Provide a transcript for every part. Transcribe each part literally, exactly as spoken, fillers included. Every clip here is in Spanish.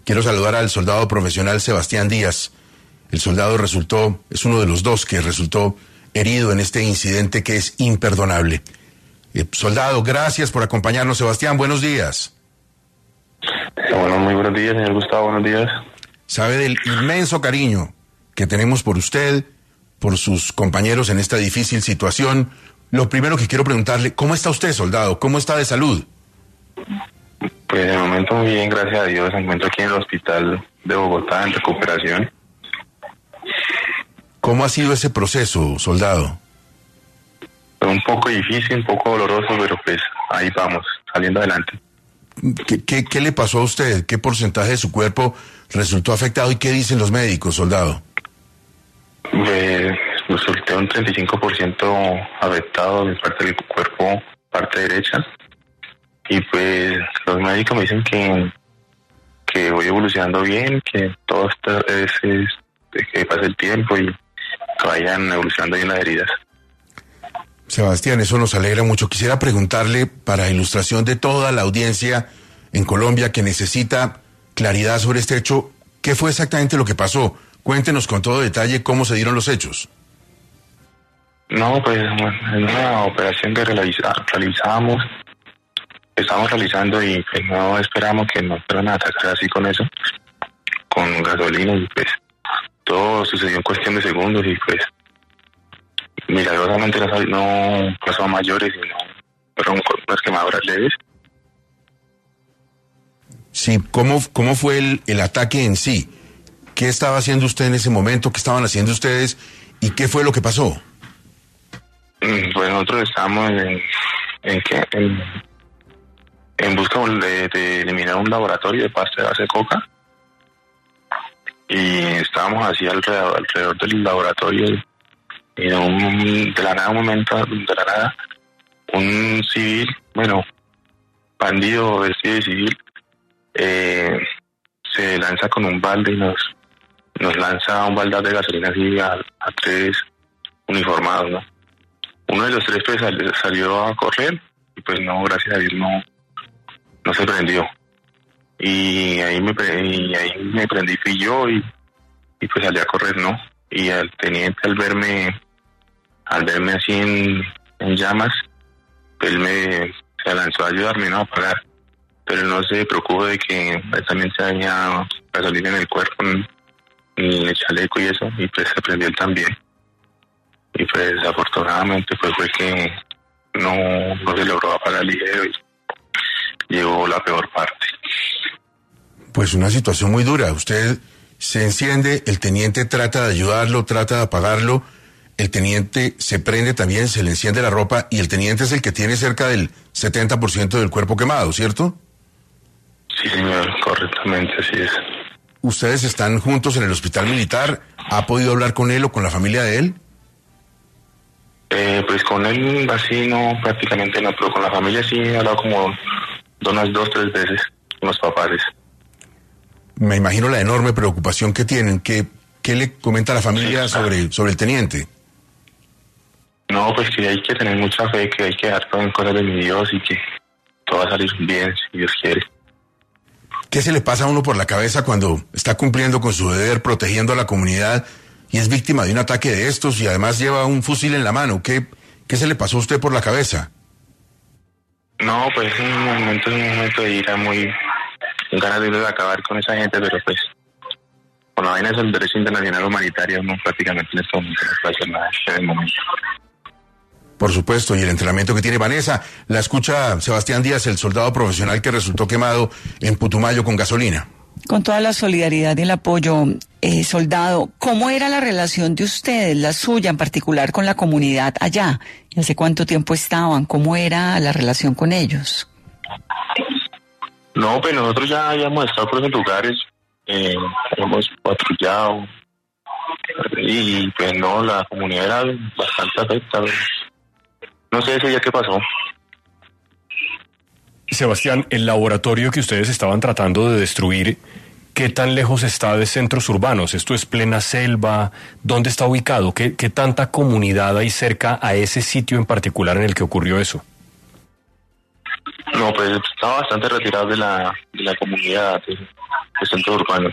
Quiero saludar al soldado profesional Sebastián Díaz. El soldado resultó, es uno de los dos que resultó herido en este incidente que es imperdonable. Eh, soldado, gracias por acompañarnos. Sebastián, buenos días. Bueno, muy buenos días, señor Gustavo, buenos días. Sabe del inmenso cariño que tenemos por usted, por sus compañeros en esta difícil situación. Lo primero que quiero preguntarle, ¿cómo está usted, soldado? ¿Cómo está de salud? Pues de momento muy bien, gracias a Dios. Me encuentro aquí en el hospital de Bogotá en recuperación. ¿Cómo ha sido ese proceso, soldado? Fue un poco difícil, un poco doloroso, pero pues ahí vamos, saliendo adelante. ¿Qué, qué, qué le pasó a usted? ¿Qué porcentaje de su cuerpo resultó afectado y qué dicen los médicos, soldado? Pues resulté un treinta y cinco por ciento afectado de parte del cuerpo, parte derecha. Y pues los médicos me dicen que, que voy evolucionando bien, que todo esto es, es que pase el tiempo y que vayan evolucionando bien las heridas. Sebastián, eso nos alegra mucho. Quisiera preguntarle, para ilustración de toda la audiencia en Colombia que necesita claridad sobre este hecho, ¿qué fue exactamente lo que pasó? Cuéntenos con todo detalle cómo se dieron los hechos. No, pues en una operación que realiza, realizamos, estamos realizando y pues no esperamos que nos fueran a atacar así con eso, con gasolina, y pues todo sucedió en cuestión de segundos y pues milagrosamente no pasó a mayores y no fueron unas quemaduras leves. Sí, ¿cómo, cómo fue el, el ataque en sí? ¿Qué estaba haciendo usted en ese momento? ¿Qué estaban haciendo ustedes? ¿Y qué fue lo que pasó? Pues nosotros estábamos en, en, ¿qué? en, en busca de, de eliminar un laboratorio de pasta de base de coca. Y estábamos así alrededor, alrededor del laboratorio. Y de, un, de la nada, un momento, de la nada, un civil, bueno, bandido vestido de civil, eh, se lanza con un balde y nos, nos lanza un baldado de gasolina así a, a tres uniformados, ¿no? Uno de los tres pues sal, salió a correr y pues no, gracias a Dios no, no se prendió. Y ahí me, y ahí me prendí fui yo y, y pues salí a correr, ¿no? Y el teniente al verme, al verme así en, en llamas, él me se lanzó a ayudarme, ¿no? A apagar. Pero él no se preocupó de que él también se había gasolina en el cuerpo, en, en el chaleco y eso, y pues se prendió él también. Y pues desafortunadamente pues fue que no, no se logró apagar el ligero y llegó la peor parte. Pues una situación muy dura. Usted se enciende, el teniente trata de ayudarlo, trata de apagarlo, el teniente se prende también, se le enciende la ropa y el teniente es el que tiene cerca del setenta por ciento del cuerpo quemado, ¿cierto? Sí, señor, correctamente, así es. ¿Ustedes están juntos en el hospital militar? ¿Ha podido hablar con él o con la familia de él? Eh, pues con él así no, prácticamente no, pero con la familia sí he hablado como unas dos, tres veces con los papás. Me imagino la enorme preocupación que tienen. ¿Qué, qué le comenta a la familia sí, sobre, sobre el teniente? No, pues que hay que tener mucha fe, que hay que dejar todo en cosas de mi Dios y que todo va a salir bien, si Dios quiere. ¿Qué se le pasa a uno por la cabeza cuando está cumpliendo con su deber, protegiendo a la comunidad y es víctima de un ataque de estos y además lleva un fusil en la mano? ¿Qué, qué se le pasó a usted por la cabeza? No, pues es un momento, es un momento de ira muy... ganas de acabar con esa gente, pero pues con la vaina del derecho internacional humanitario no prácticamente en este momento no puede hacer nada en el momento. Por supuesto, y el entrenamiento que tiene Vanessa. La escucha Sebastián Díaz, el soldado profesional que resultó quemado en Putumayo con gasolina. Con toda la solidaridad y el apoyo, eh, soldado, ¿cómo era la relación de ustedes, la suya en particular, con la comunidad allá? ¿Y hace cuánto tiempo estaban? ¿Cómo era la relación con ellos? No, pues nosotros ya habíamos estado por esos lugares, eh, hemos patrullado y pues no, la comunidad era bastante afectada. No sé ese día qué pasó. Sebastián, el laboratorio que ustedes estaban tratando de destruir, ¿qué tan lejos está de centros urbanos? ¿Esto es plena selva? ¿Dónde está ubicado? ¿Qué, qué tanta comunidad hay cerca a ese sitio en particular en el que ocurrió eso? No, pues estaba bastante retirado de la, de la comunidad, del de centro urbano.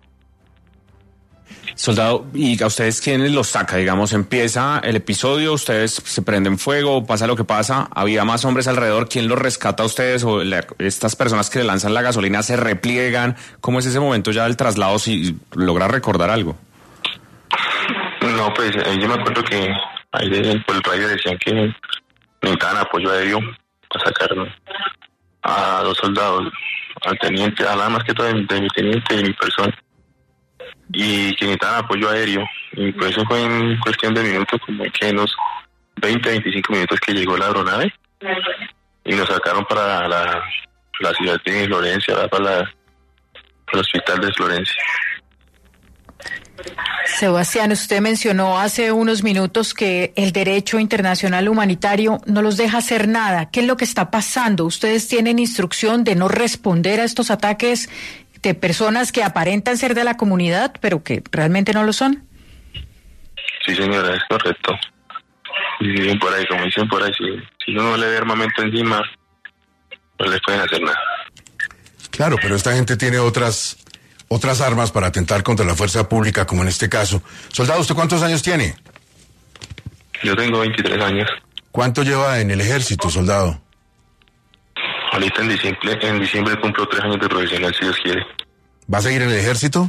Soldado, ¿y a ustedes quiénes los saca? Digamos, empieza el episodio, ustedes se prenden fuego, pasa lo que pasa, había más hombres alrededor, ¿quién los rescata a ustedes? O la, estas personas que le lanzan la gasolina se repliegan, ¿cómo es ese momento ya del traslado, si logra recordar algo? No, pues eh, yo me acuerdo que ahí de, por el radio decían que necesitaban apoyo aéreo para sacar a dos soldados, al teniente, a nada más que todo de, de mi teniente y mi persona, y que necesitaban apoyo aéreo, y por eso fue en cuestión de minutos, como que unos veinte, veinticinco minutos que llegó la aeronave, y nos sacaron para la, la ciudad de Florencia, para, la, para el hospital de Florencia. Sebastián, usted mencionó hace unos minutos que el derecho internacional humanitario no los deja hacer nada. ¿Qué es lo que está pasando? ¿Ustedes tienen instrucción de no responder a estos ataques de personas que aparentan ser de la comunidad, pero que realmente no lo son? Sí, señora, es correcto. Y dicen por ahí, como dicen por ahí, si, si uno no le ve armamento encima, no le pueden hacer nada. Claro, pero esta gente tiene otras... otras armas para atentar contra la fuerza pública, como en este caso. Soldado, ¿usted cuántos años tiene? Yo tengo veintitrés años. ¿Cuánto lleva en el ejército, soldado? Ahorita en diciembre, en diciembre cumplo tres años de profesional, si Dios quiere. ¿Va a seguir en el ejército?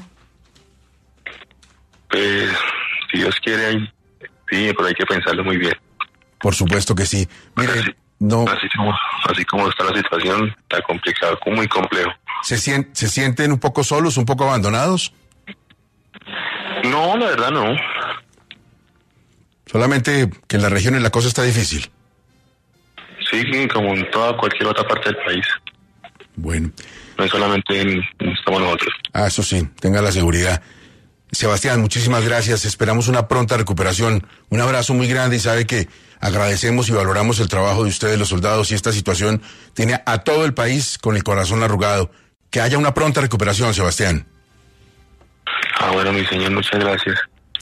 Pues, si Dios quiere, ahí, sí, pero hay que pensarlo muy bien. Por supuesto que sí. Mire, así, no... Así como, así como está la situación, está complicado, muy complejo. ¿Se, sien- ¿Se sienten un poco solos, un poco abandonados? No, la verdad no. Solamente que en las regiones la cosa está difícil. Sí, como en toda cualquier otra parte del país. Bueno. No es solamente en, estamos nosotros. Ah, eso sí, tenga la seguridad. Sebastián, muchísimas gracias. Esperamos una pronta recuperación. Un abrazo muy grande y sabe que agradecemos y valoramos el trabajo de ustedes, los soldados, y esta situación tiene a todo el país con el corazón arrugado. Que haya una pronta recuperación, Sebastián. Ah, bueno, mi señor, muchas gracias.